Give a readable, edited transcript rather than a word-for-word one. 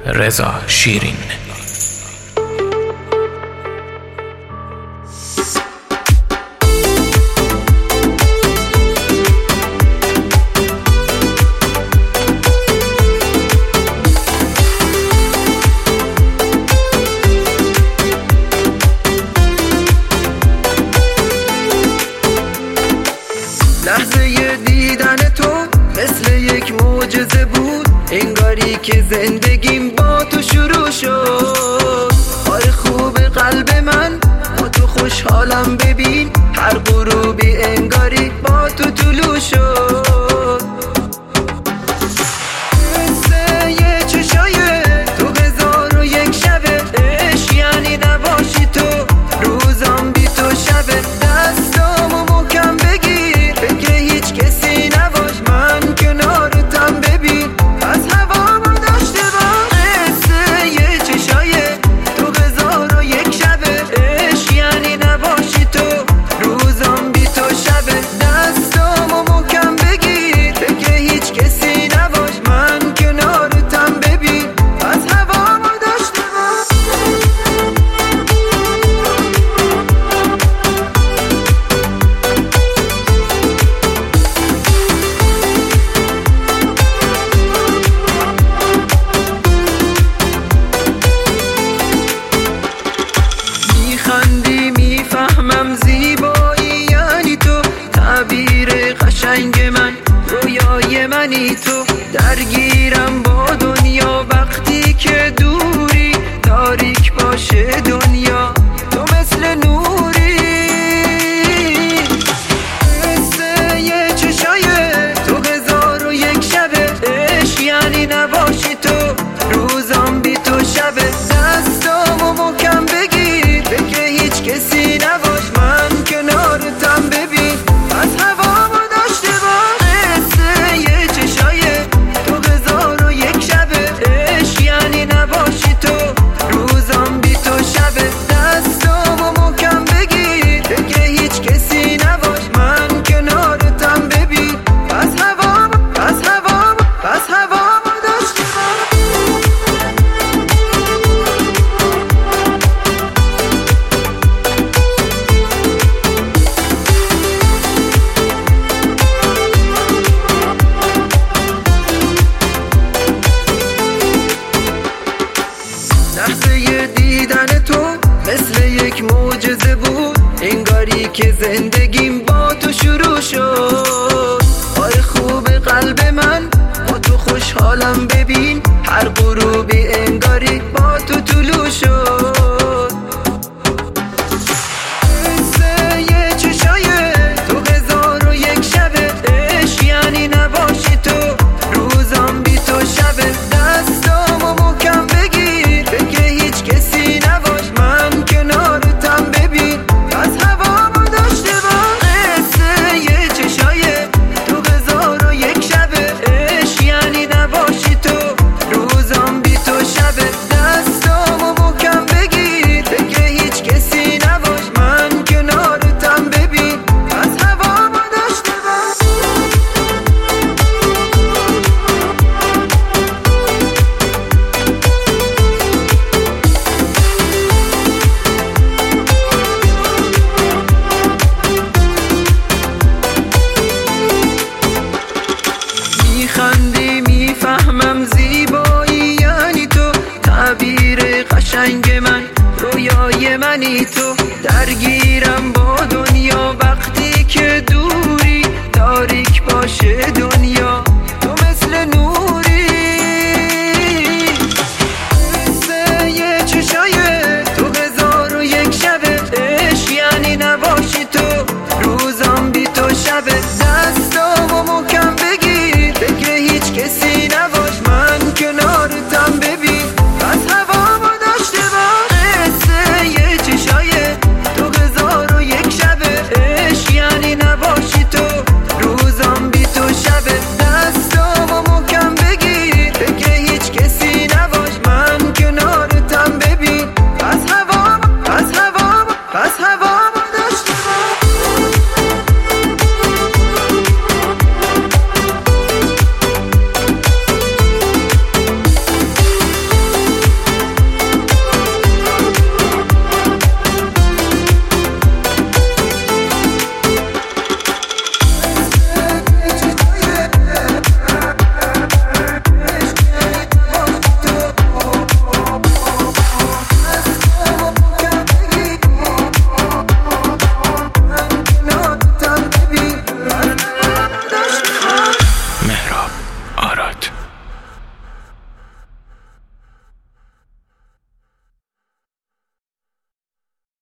رضا شیرین. لحظه دیدن تو مثل یک معجزه بود، انگاری که زندگیم با تو شروع شد. حال خوب قلب من با تو خوشحالم، ببین هر غروبی انگاری با تو طلوع شد. مثل یه چشای تو 1001 شبه، عشق یعنی نباشی تو، روزم بی تو شبه. دستامو محکم بگیر، فکر هیچ کسی نباش، من کنارتم، ببین از هوامو داشته باش. مثل یه چشای تو 1001 شبه، عشق یعنی نباشی تو، روزم بی تو شبه. دستامو محکم بگیر، فکر هیچ کسی نباش، من کنارتم، ببین از هوامو داشته باش. میخندی میفهمم زیبایی یعنی تو، تعبیر قشنگ من، رویای منی تو. درگیرم با دنیا وقتی که دوری، تاریک باشه دنیا تو مثل نوری. مثل یه چشای تو 1001 شبه، عشق یعنی نباشی تو، روزم بی تو شبه. دستامو محکم بگیر، فکر هیچ کسی نباش، من کنارتم، ببین از هوامو داشته باش. مثل یه چشای تو 1001 شبه، عشق یعنی نباشی تو، روزم بی تو شبه. دستامو محکم بگیر، فکر هیچ کسی نباش، من کنارتم، ببین از هوامو داشته باش. لحظه دیدن تو مثل یک معجزه بود، انگاری که زندگیم با تو شروع شد. حال خوب قلب من با تو خوشحالم، ببین هر غروبی انگاری با تو طلوع شد. مثل یه چشای تو 1001 شبه، عشق یعنی نباشی تو، روزم بی تو شبه. دستامو محکم بگیر، فکر هیچ کسی نباش، من کنارتم، ببین از هوامو داشته باش. مثل یه چشای تو 1001 شبه، عشق یعنی نباشی تو، روزم بی تو شبه. دستامو محکم بگیر، فکر هیچ کسی نباش، من کنارتم، ببین از هوامو داشته باش. میخندی میفهمم زیبایی یعنی تو، تعبیر قشنگ من، رویای منی تو. درگیرم با دنیا وقتی که دوری، تاریک باشه